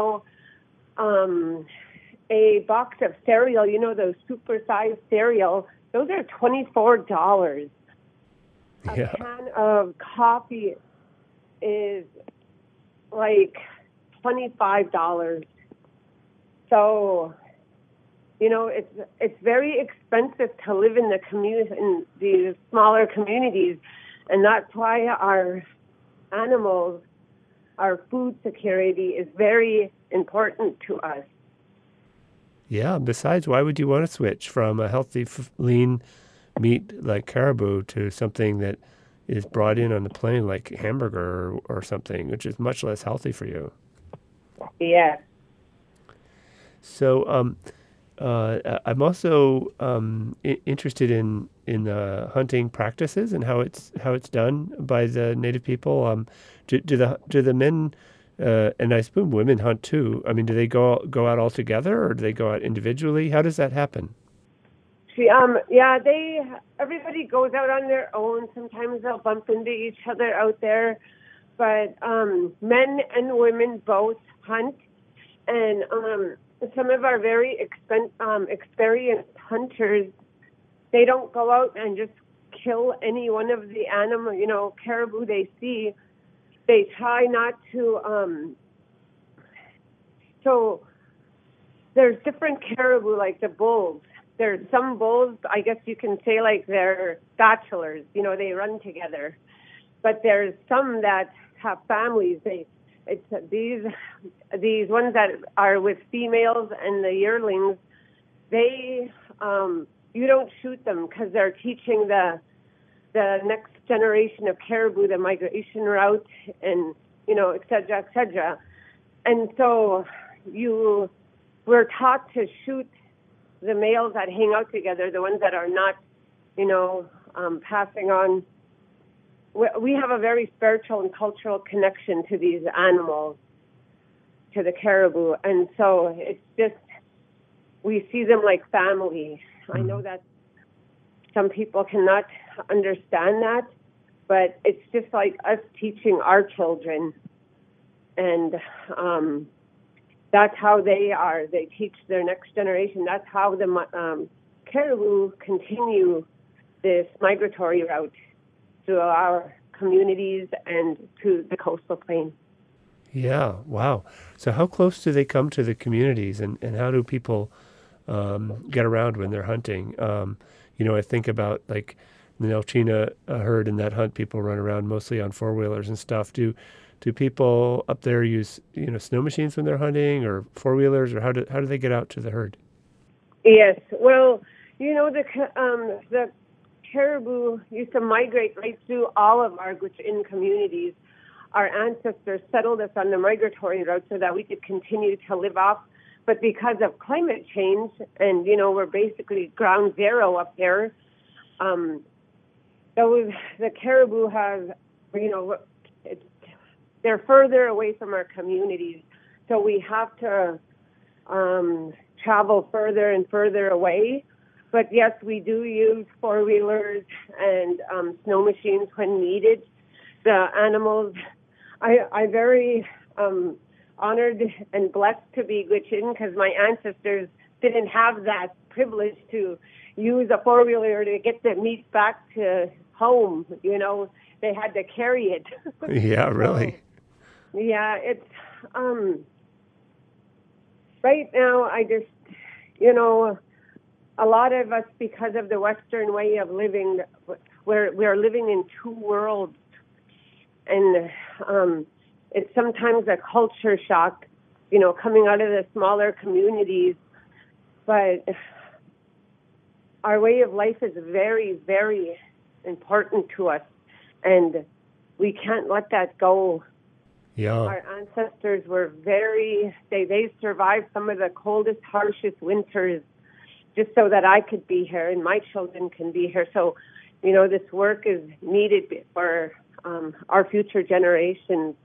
a box of cereal, those super-sized cereal, those are $24. Yeah. A can of coffee is like $25. So, it's very expensive to live in in these smaller communities, and that's why our animals, our food security is very important to us. Yeah. Besides, why would you want to switch from a healthy, lean meat like caribou to something that is brought in on the plane like hamburger or something, which is much less healthy for you? Yeah. So I'm also interested in hunting practices and how it's done by the native people. Do the men and I assume women hunt too? I mean, do they go out all together or do they go out individually? How does that happen? Everybody goes out on their own. Sometimes they'll bump into each other out there, but men and women both hunt, and some of our very experienced hunters, they don't go out and just kill any one of the animal, caribou they see. They try not to. So there's different caribou, like the bulls. There's some bulls, I guess you can say, like they're bachelors. They run together. But there's some that have families. It's these ones that are with females and the yearlings. They you don't shoot them because they're teaching the next generation of caribou the migration route and et cetera, et cetera. And so we're taught to shoot the males that hang out together, the ones that are not passing on. We have a very spiritual and cultural connection to these animals, to the caribou. And so it's just, we see them like family. I know that some people cannot understand that, but it's just like us teaching our children. And that's how they are. They teach their next generation. That's how the caribou continue this migratory route through our communities and to the coastal plain. Yeah, wow. So how close do they come to the communities, and how do people get around when they're hunting? I think about like the Nelchina herd and that hunt, people run around mostly on four-wheelers and stuff. Do people up there use snow machines when they're hunting, or four-wheelers, or how do they get out to the herd? Yes, well, the caribou used to migrate right through all of our Gwich'in communities. Our ancestors settled us on the migratory route so that we could continue to live off. But because of climate change, and we're basically ground zero up there, the caribou have, they're further away from our communities. So we have to travel further and further away. But yes, we do use four-wheelers and snow machines when needed. The animals, I'm very honored and blessed to be Gwich'in, because my ancestors didn't have that privilege to use a four-wheeler to get the meat back to home. They had to carry it. Yeah, really. So, yeah, it's right now I just, a lot of us, because of the Western way of living, we're living in two worlds. And it's sometimes a culture shock, coming out of the smaller communities. But our way of life is very, very important to us, and we can't let that go. Yeah. Our ancestors were they survived some of the coldest, harshest winters just so that I could be here and my children can be here. So, this work is needed for our future generations.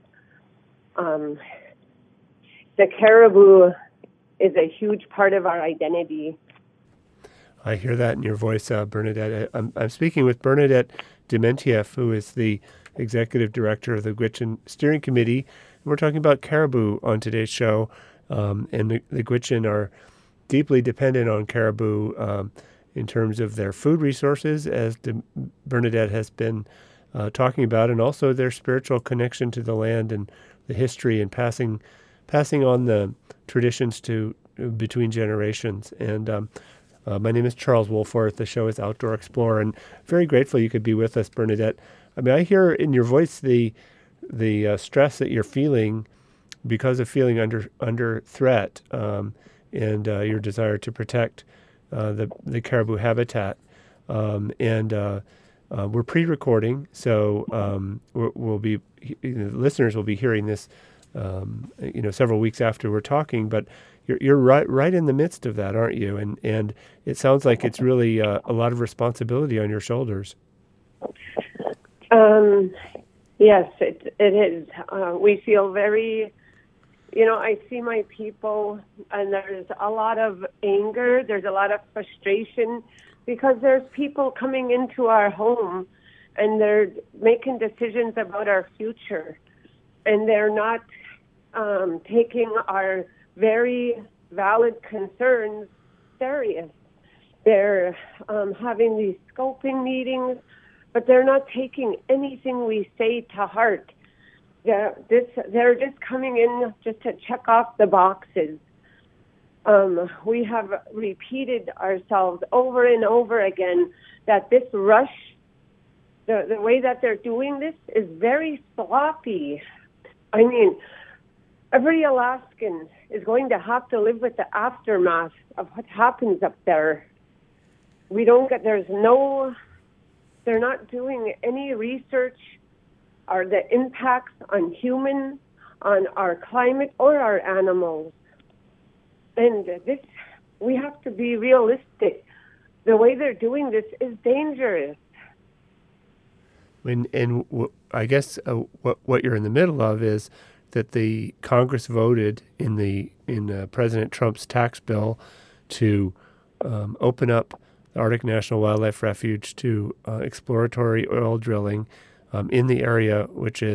The caribou is a huge part of our identity. I hear that in your voice, Bernadette. I'm speaking with Bernadette Dementieff, who is the Executive Director of the Gwich'in Steering Committee. We're talking about caribou on today's show, and the Gwich'in are deeply dependent on caribou in terms of their food resources, as Bernadette has been talking about, and also their spiritual connection to the land and the history, and passing on the traditions between generations. And my name is Charles Wohlforth. The show is Outdoor Explorer, and very grateful you could be with us, Bernadette. I mean, I hear in your voice the stress that you're feeling because of feeling under threat, and your desire to protect the caribou habitat. We're pre-recording, so listeners will be hearing this, several weeks after we're talking. But you're right in the midst of that, aren't you? And it sounds like it's really a lot of responsibility on your shoulders. Yes, it is. We feel very. I see my people, and there's a lot of anger. There's a lot of frustration, because there's people coming into our home and they're making decisions about our future, and they're not taking our very valid concerns serious. They're having these scoping meetings, but they're not taking anything we say to heart. They're just coming in just to check off the boxes. We have repeated ourselves over and over again that this rush, the way that they're doing this, is very sloppy. I mean, every Alaskan is going to have to live with the aftermath of what happens up there. They're not doing any research or the impacts on humans, on our climate, or our animals. And we have to be realistic. The way they're doing this is dangerous. I guess what you're in the middle of is that the Congress voted in President Trump's tax bill to open up the Arctic National Wildlife Refuge to exploratory oil drilling in the area, which is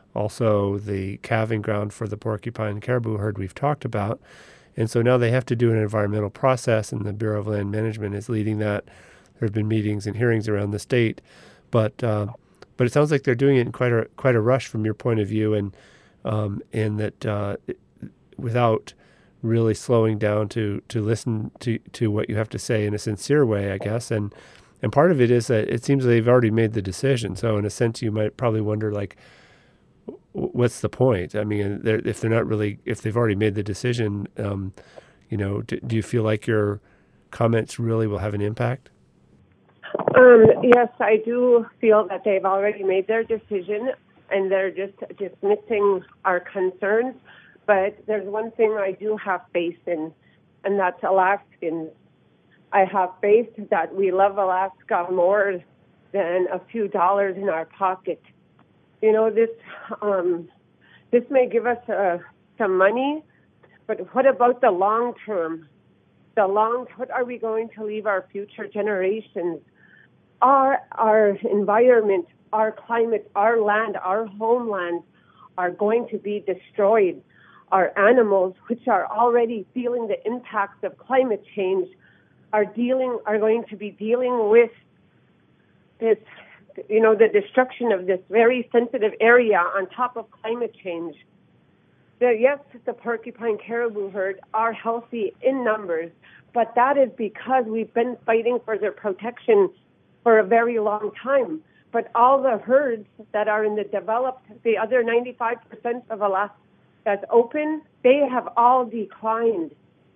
also the calving ground for the porcupine and caribou herd we've talked about. And so now they have to do an environmental process, and the Bureau of Land Management is leading that. There have been meetings and hearings around the state, but it sounds like they're doing it in quite a rush from your point of view, and that without really slowing down to listen to what you have to say in a sincere way, I guess. And part of it is that it seems they've already made the decision. So in a sense, you might probably wonder, like, what's the point? I mean, if they've already made the decision, do you feel like your comments really will have an impact? Yes, I do feel that they've already made their decision, and they're just dismissing our concerns. But there's one thing I do have faith in, and that's Alaskans. I have faith that we love Alaska more than a few dollars in our pocket. You know, this may give us some money, but what about the long term? What are we going to leave our future generations? Our environment, our climate, our land, our homelands are going to be destroyed. Our animals, which are already feeling the impacts of climate change, are going to be dealing with this, the destruction of this very sensitive area on top of climate change. Yes, the porcupine caribou herd are healthy in numbers, but that is because we've been fighting for their protection for a very long time. But all the herds that are in the other 95% of Alaska that's open, they have all declined.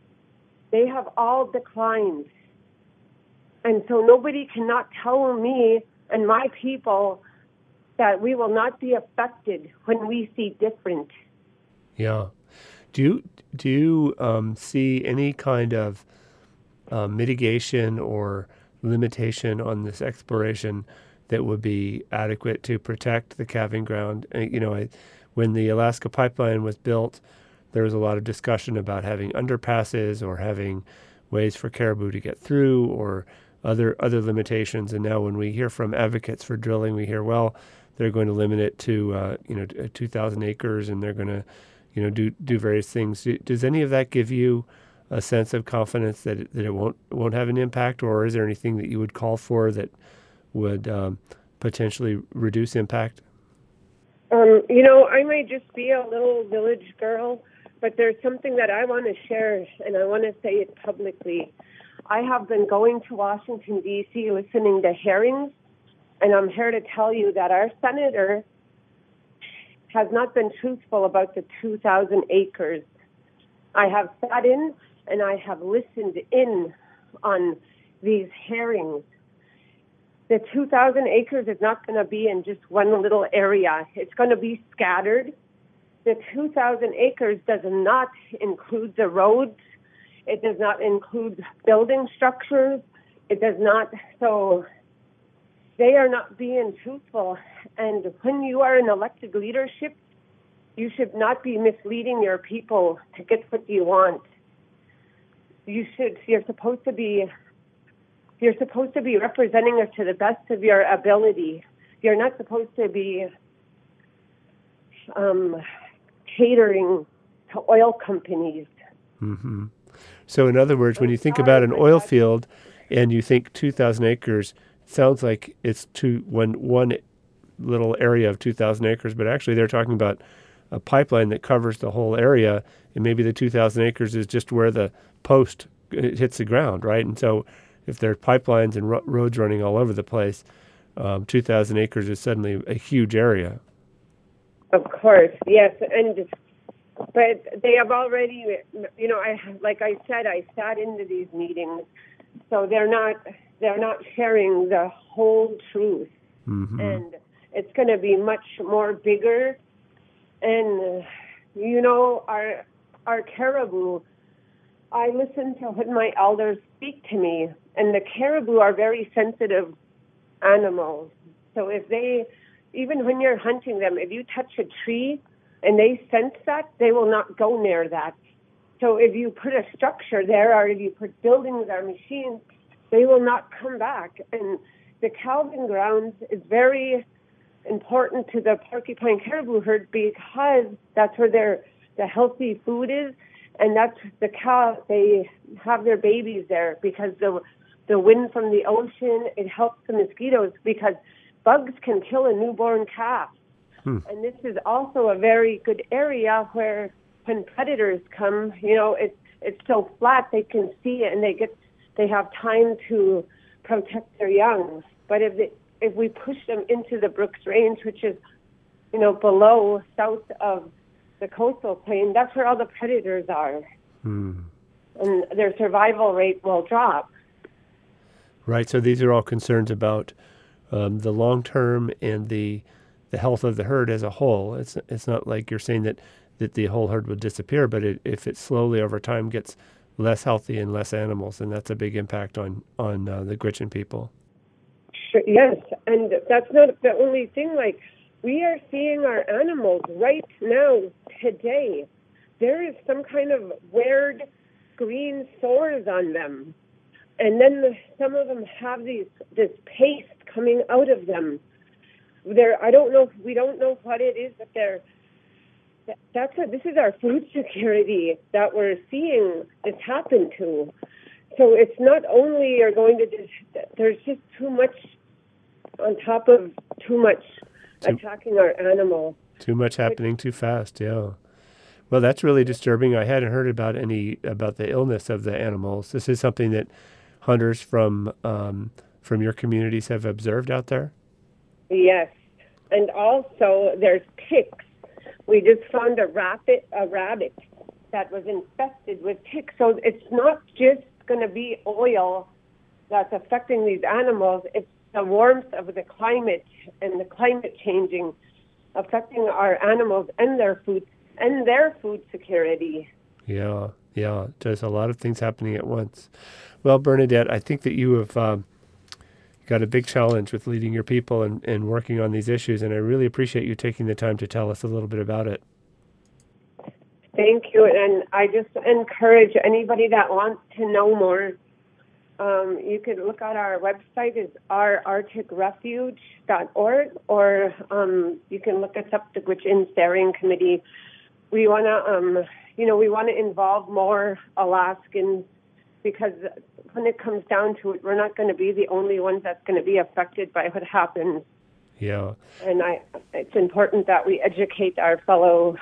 And so nobody cannot tell me and my people that we will not be affected when we see different. Yeah. Do you see any kind of mitigation or limitation on this exploration that would be adequate to protect the calving ground? When the Alaska Pipeline was built, there was a lot of discussion about having underpasses or having ways for caribou to get through, or other limitations. And now when we hear from advocates for drilling, we hear, well, they're going to limit it to 2,000 acres, and they're going to do various things. Does any of that give you a sense of confidence that it won't have an impact, or is there anything that you would call for that would potentially reduce impact? I might just be a little village girl, but there's something that I want to share, and I want to say it publicly. I have been going to Washington, D.C., listening to hearings, and I'm here to tell you that our senator has not been truthful about the 2,000 acres. I have sat in and I have listened in on these hearings. The 2,000 acres is not going to be in just one little area. It's going to be scattered. The 2,000 acres does not include the roads. It does not include building structures. It does not. So they are not being truthful. And when you are in elected leadership, you should not be misleading your people to get what you want. You're supposed to be representing us to the best of your ability. You're not supposed to be catering to oil companies. Mm-hmm. So in other words, when you think about an oil field and you think 2,000 acres, it sounds like it's one little area of 2,000 acres, but actually they're talking about a pipeline that covers the whole area, and maybe the 2,000 acres is just where the post hits the ground, right? And so if there are pipelines and roads running all over the place, 2,000 acres is suddenly a huge area. Of course, yes. But they have already, I sat into these meetings, so they're not sharing the whole truth. Mm-hmm. And it's going to be much more bigger. And, our caribou, I listen to when my elders speak to me, and the caribou are very sensitive animals. So even when you're hunting them, if you touch a tree and they sense that, they will not go near that. So if you put a structure there, or if you put buildings or machines, they will not come back. And the calving grounds is very important to the Porcupine Caribou herd because that's where the healthy food is, and that's the cow. They have their babies there because the wind from the ocean, it helps the mosquitoes because bugs can kill a newborn calf. And this is also a very good area where when predators come, it's so flat they can see it and they have time to protect their young. But if we push them into the Brooks Range, which is below south of the coastal plain, that's where all the predators are, and their survival rate will drop. Right. So these are all concerns about the long term and the health of the herd as a whole. It's not like you're saying that the whole herd would disappear, but if it slowly over time gets less healthy and less animals, then that's a big impact on the Gwich'in people. Sure, yes, and that's not the only thing. Like, we are seeing our animals right now, today. There is some kind of weird green sores on them. And then some of them have this paste coming out of them. We don't know what it is, but this is our food security that we're seeing this happen to. So it's not only you're going to there's just too much on top of too much attacking our animals. Too much happening too fast, yeah. Well, that's really disturbing. I hadn't heard about the illness of the animals. This is something that hunters from your communities have observed out there? Yes, and also there's ticks. We just found a rabbit that was infested with ticks. So it's not just going to be oil that's affecting these animals. It's the warmth of the climate and the climate changing, affecting our animals and their food security. Yeah. There's a lot of things happening at once. Well, Bernadette, I think that you have got a big challenge with leading your people and working on these issues, and I really appreciate you taking the time to tell us a little bit about it. Thank you, and I just encourage anybody that wants to know more. You could look at our website, is ourarcticrefuge.org, or you can look us up, the Gwich'in Steering Committee. We want to, we want to involve more Alaskans, because when it comes down to it, we're not going to be the only ones that's going to be affected by what happens. Yeah. And it's important that we educate our fellow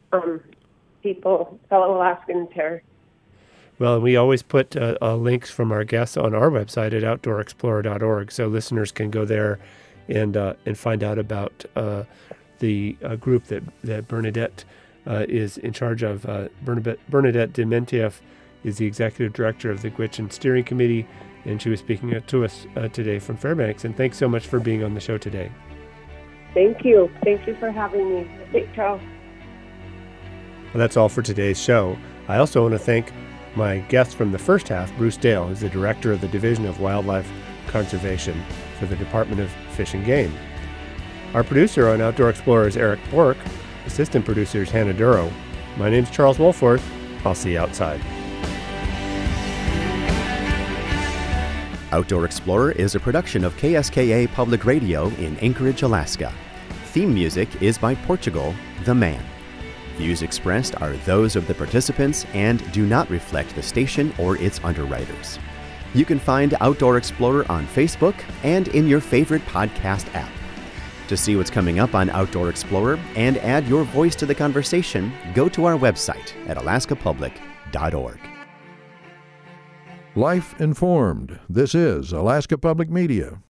fellow Alaskans here. Well, we always put links from our guests on our website at outdoorexplorer.org, so listeners can go there and find out about the group that Bernadette is in charge of. Bernadette Dementieff is the executive director of the Gwich'in Steering Committee, and she was speaking to us today from Fairbanks. And thanks so much for being on the show today. Thank you. Thank you for having me. Thanks, Charles. Well, that's all for today's show. I also want to thank my guest from the first half, Bruce Dale, who's the director of the Division of Wildlife Conservation for the Department of Fish and Game. Our producer on Outdoor Explorer is Eric Bork. Assistant producer is Hannah Duro. My name's Charles Wolforth. I'll see you outside. Outdoor Explorer is a production of KSKA Public Radio in Anchorage, Alaska. Theme music is by Portugal, The Man. Views expressed are those of the participants and do not reflect the station or its underwriters. You can find Outdoor Explorer on Facebook and in your favorite podcast app. To see what's coming up on Outdoor Explorer and add your voice to the conversation, go to our website at alaskapublic.org. Life Informed. This is Alaska Public Media.